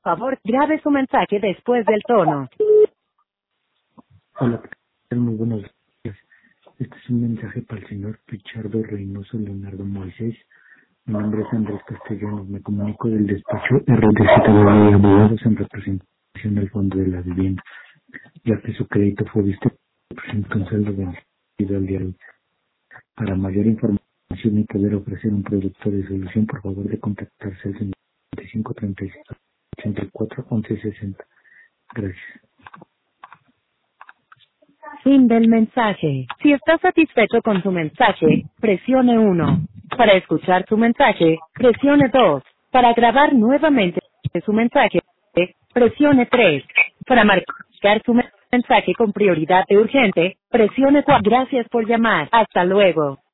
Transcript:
favor, grabe su mensaje después del tono. Hola, ¿qué tal? Muy buenos días. Este es un mensaje para el señor Pichardo Reynoso Leonardo Moisés. Mi nombre es Andrés Castellanos. Me comunico del despacho RDZ de Abogados en representación del Fondo de la Vivienda, ya que su crédito fue visto presenta un saldo vencido al día de hoy. Para mayor información y poder ofrecer un producto de solución, por favor de contactarse al 55 36 84 11 60. Gracias. Fin del mensaje. Si está satisfecho con su mensaje, presione 1. Para escuchar su mensaje, presione 2. Para grabar nuevamente su mensaje, presione 3. Para marcar su mensaje con prioridad de urgente, presione 4. Gracias por llamar. Hasta luego.